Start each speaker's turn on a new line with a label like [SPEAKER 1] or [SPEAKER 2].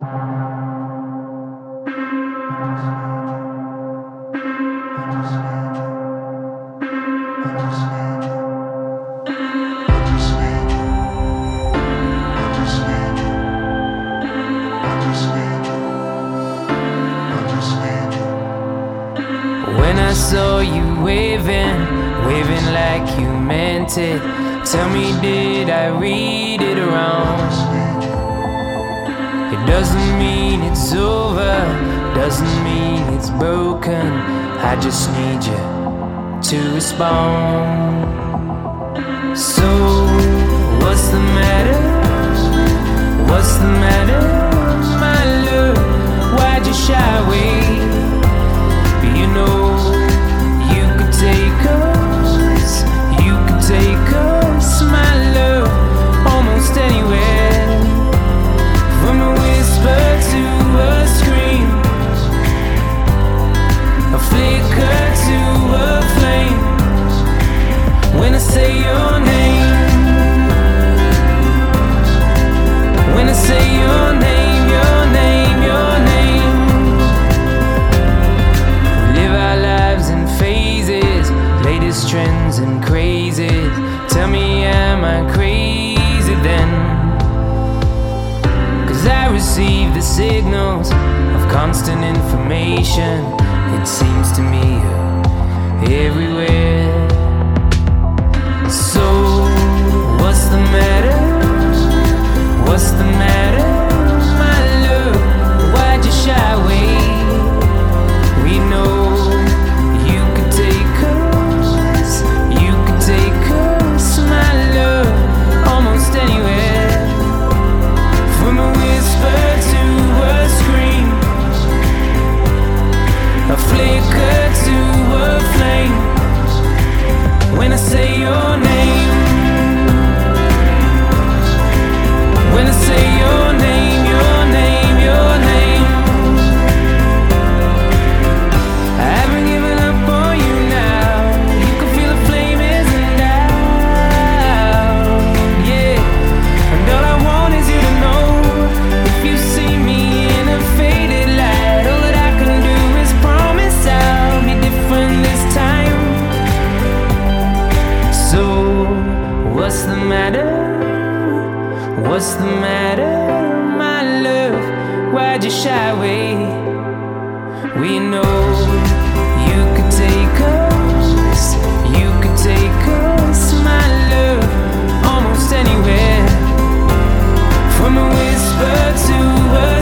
[SPEAKER 1] When I saw you waving like you meant it, tell me, did I read it wrong? It doesn't mean it's over, doesn't mean it's broken. I just need you to respond. So, what's the matter? What's the matter, my love? Why'd you shy away? You know, you could take us, you could take us, my love, almost anywhere. From a whisper to a scream, a flicker to a flame. When I say your name, when I say your name, your name, your name. Live our lives in phases, latest trends and crazes. Tell me, am I crazy then? 'Cause I receive the signals of constant information. It seems to me everywhere. So, what's the matter? What's the matter, my love? Why'd you shy away? We know you could take us, you could take us, my love, almost anywhere. From a whisper to a scream, a flicker to a flame. When I say your name, when I say your name, your name, your name. I haven't given up on you now. You can feel the flame isn't out, yeah. And all I want is you to know, if you see me in a faded light, all that I can do is promise I'll be different this time. So, what's the matter? What's the matter, my love? Why'd you shy away? We know you could take us, you could take us, my love, almost anywhere. From a whisper to a